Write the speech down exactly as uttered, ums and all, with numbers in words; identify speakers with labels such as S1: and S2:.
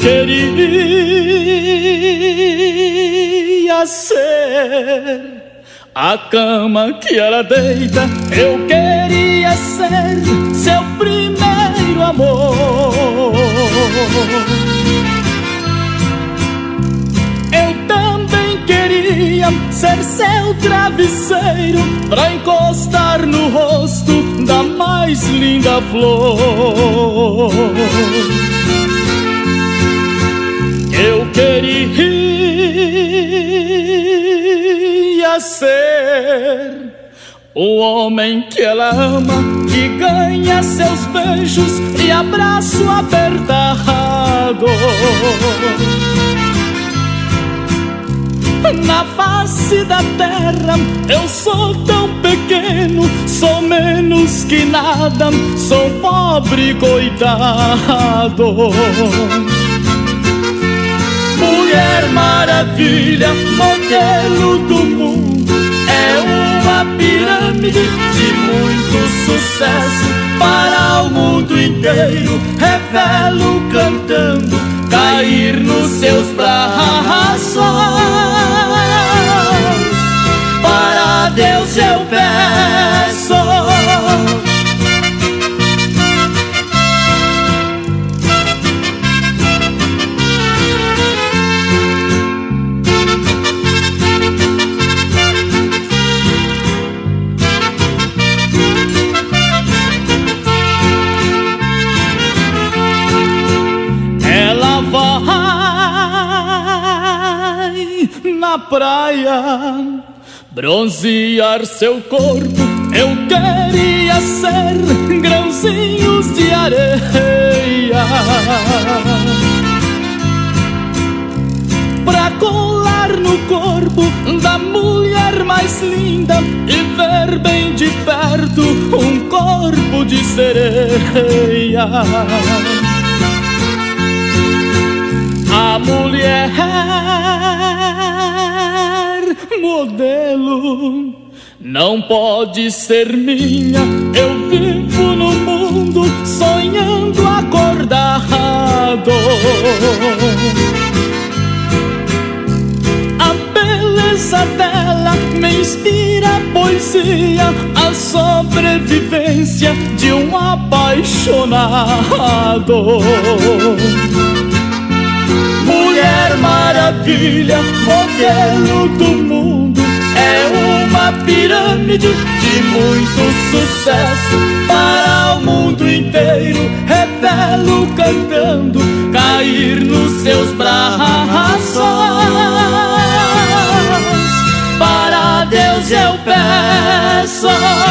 S1: queria ser a cama que ela deita, eu queria ser seu primeiro amor. Eu também queria ser seu travesseiro pra encostar no rosto da mais linda flor. Eu queria ser o homem que ela ama, que ganha seus beijos e abraço apertado. Na face da terra eu sou tão pequeno, sou menos que nada, sou pobre coitado. Mulher maravilha, modelo do mundo, é uma pirâmide de muito sucesso para o mundo inteiro. Revelo cantando, cair nos seus braços. Para Deus eu peço. Na praia bronzear seu corpo, eu queria ser grãozinhos de areia pra colar no corpo da mulher mais linda e ver bem de perto um corpo de sereia. A mulher modelo não pode ser minha, eu vivo no mundo sonhando acordado. A beleza dela me inspira poesia, a sobrevivência de um apaixonado. Mulher maravilha, modelo do mundo, é uma pirâmide de muito sucesso para o mundo inteiro. Revelo cantando, cair nos seus braços. Para Deus eu peço.